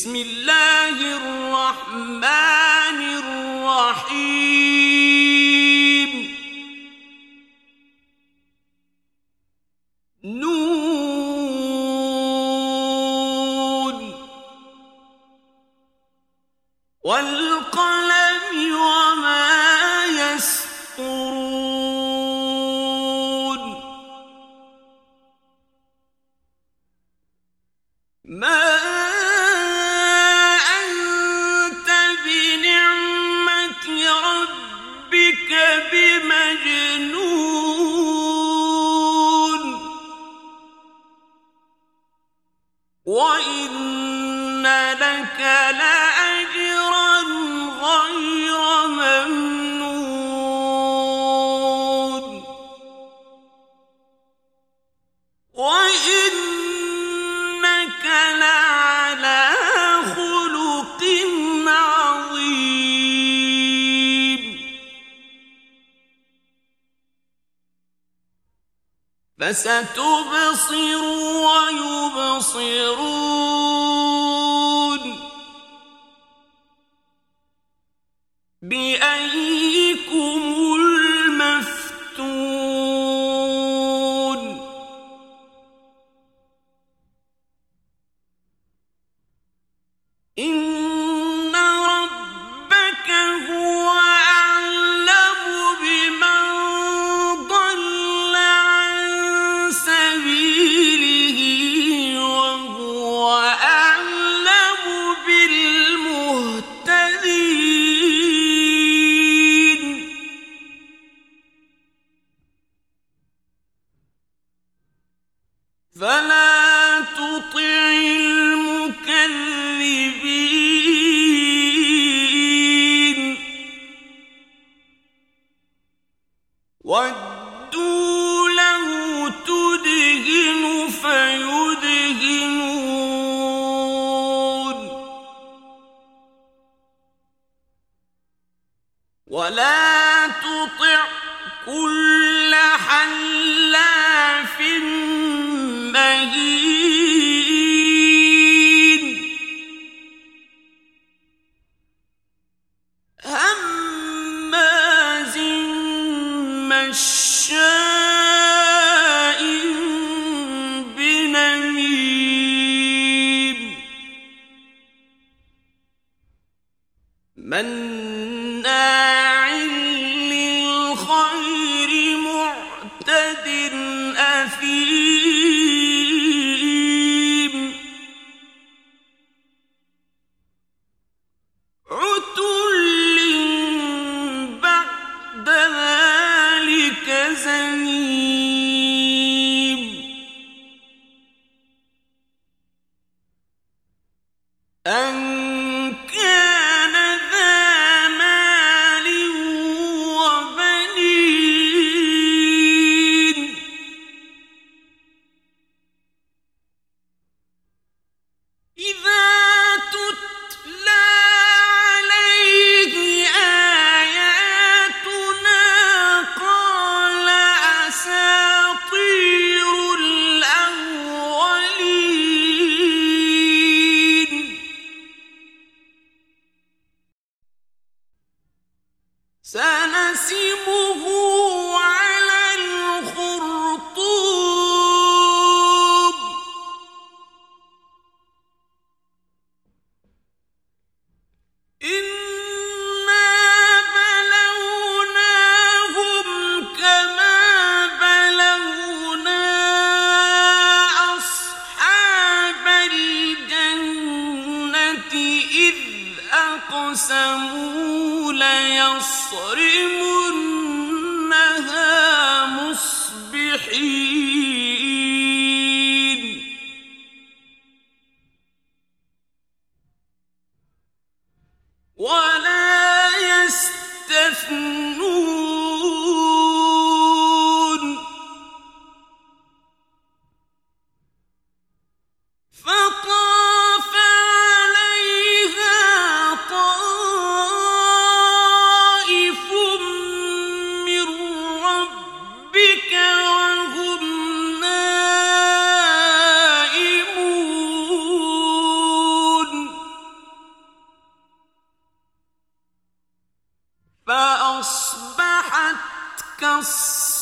بسم الله الرحمن الرحيم نون والقلم وما يسطرون ما أنت بنعمة ربك بمجنون وإن لك لأجرا غير ممنون وإنك لعلى خلق عظيم فستبصر ويبصرون بأيكم المفتون إن ربك هو أعلم بمن ضل عن سبيله وهو أعلم بالمهتدين فلا تطع المكذبين ودوا له تدهن فيدهنون ولا تطع كل حلاف مهين هماز مشاء بنميم مناع للخير معتد أثيم عتل بعد ذلك زنيم أن كان ذا مال وبنين إذا تتلى عليه آياتنا قال أساطير الأولين سنسمه على الخرطوم إنا بلوناهم كما بلونا أصحاب الجنة إذ أقسموا ليصرمنها مصبحين ولا يستثنون فطاف عليها طائف من ربك وهم نائمون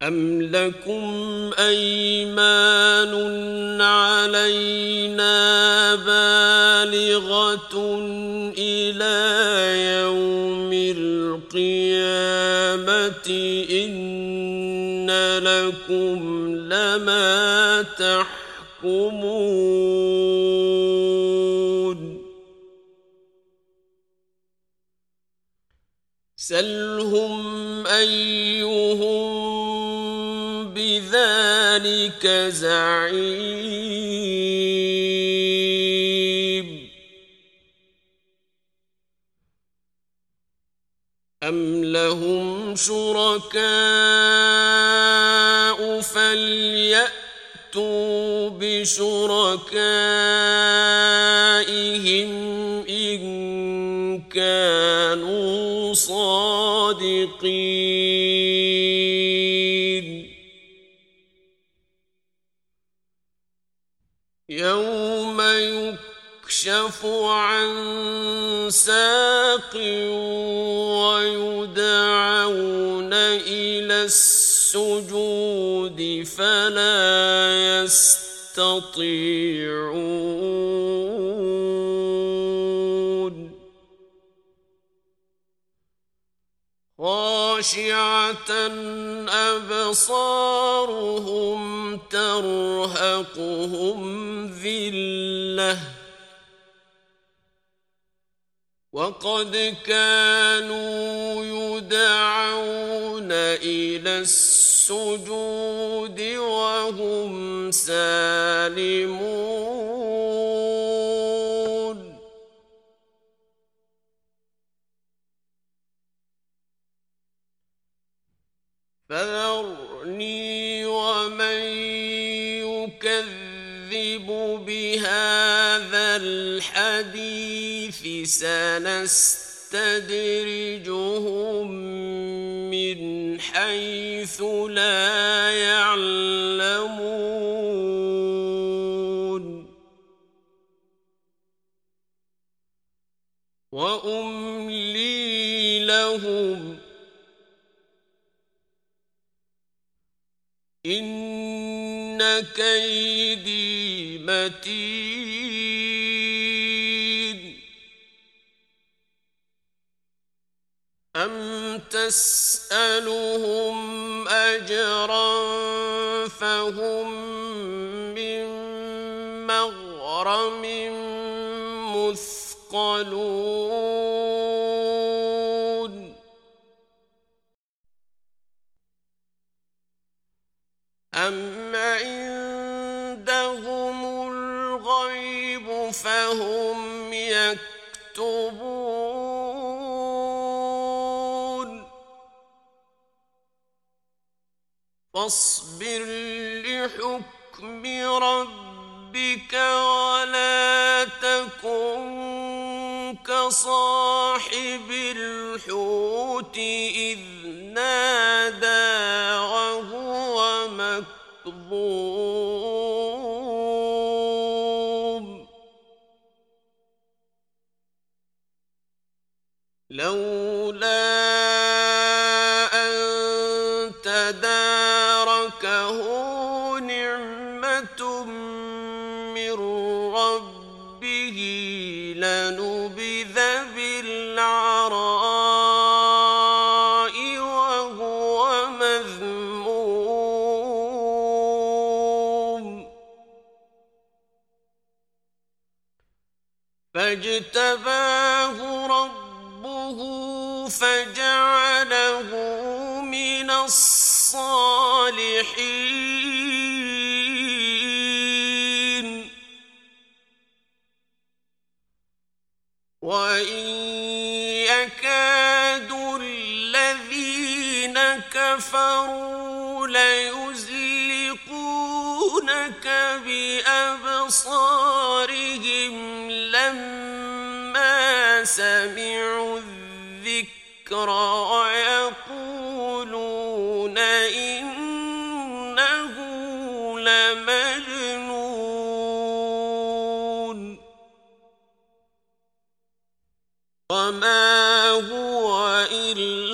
أم لكم أيمان علينا بالغة إلى يوم القيامة إن لكم لما تحكمون سلهم أيهم بذلك زعيم أم لهم شركاء فليأتوا بشركائهم إن كانوا صادقين يوم يكشف عن ساق ويدعون إلى السجود فلا يستطيعون خاشعة أبصارهم ترهقهم ذلة وقد كانوا يدعون إلى السجود وهم سالمون فذرني ومن يكذب بهذا الحديث سنستدرجهم من حيث لا يعلمون وأملي لهم إن كيدي متين أم تسألهم أجرا فهم من مغرم مثقلون أم عندهم الغيب فهم يكتبون فاصبر لحكم ربك ولا تكن كصاحب الحوت إذ نادى وهو مكظوم لولا أن تداركه نعمة من ربه لنبذ بالعراء وهو مذموم فاجتباه ربه فجعله من الصالحين وإن يكاد الذين كفروا ليزلقونك بأبصارهم لما سمعوا الذكر ويقولون إنه لمجنون وما هو إلا